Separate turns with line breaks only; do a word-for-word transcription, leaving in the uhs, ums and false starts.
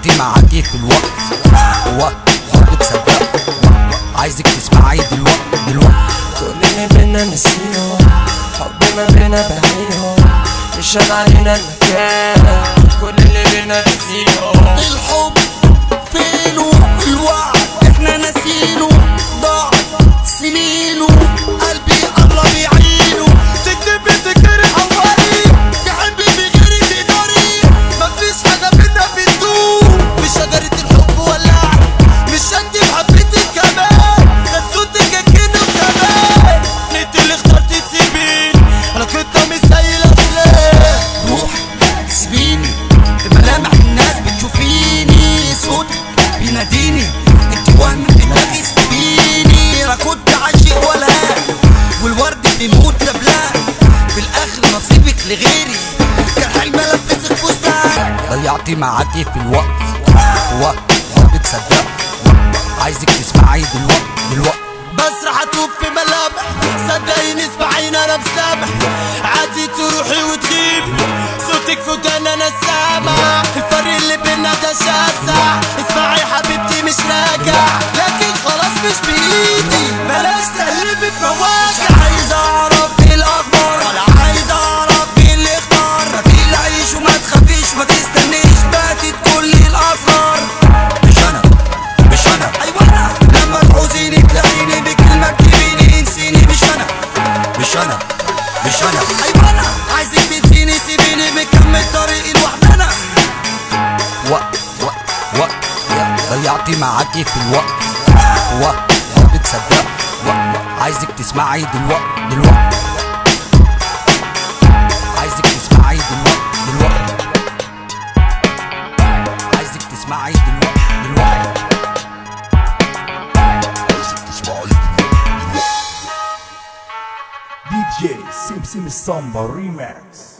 ضيعتي معاكي في الوقت وقت حب تصدق عايزك تسمعي دلوقتي دلوقتي.
كل اللي بينا نسينه، حب ما بينا بعينه، مش علينا المكان. كل اللي بينا نسينه،
الحب فينه الوقت احنا ناسينه، ضاع سنينه قلبي قرب يعينه.
تكتبي تكتري حوالي، تحبي بغيري تقدري، مفيش حاجة بينا بتدوم. في شجرة الحب ولع، مش انتي بحبيتك كمان، ده صوتك اكنه كمان. انت اللي اخترتي تسيبيني، انا كنت مش زي الافلام.
روحي سيبيني بملامح الناس بتشوفيني، صوتك بيناديني انت وهم في دماغي سيبيني. انا كنت عاشق ولا والورد بيموت لبلان، في الاخر نصيبك لغيري كان حلم البسك فستان. ضيعتي معاكي في الوقت وقت حب تصدق عايزك تسمعي دلوقتي دلوقتي.
بسرح اتوب في ملامح، صدقيني اسمعيني انا مسامح. عادي تروحي وتغيبي، صوتك في ودان انا سامع. الفرق اللي بينا ده شاسع، اسمعي حبيبتي مش راجع، لكن خلاص مش بايدي. بلاش تقلبي في مواجع.
مش عايز اعرف ايه الاخبار، ولا عايز اعرف مين اللي اختار. ما تقلقيش وما تخافيش وما تستنيش، باتت كل الاسرار. مش انا مش انا ايوه انا، لما تعوزيني تلاقيني بكلمه تجيبيني انسيني. مش انا مش انا مش انا ايوه انا، عايزك تنسيني سيبيني بكمل طريقي لوحدنا. وقت وقت وقت ضيعتي معاكي في الوقت وقت حب تصدق عايزك تسمعي دلوقتي دلوقتي. عايزك تسمعي دلوقتي دلوقتي. عايزك تسمعي دلوقتي دلوقتي. عايزك تسمعي دلوقتي دلوقتي.
دي جي سمسم السامبا ريماكس.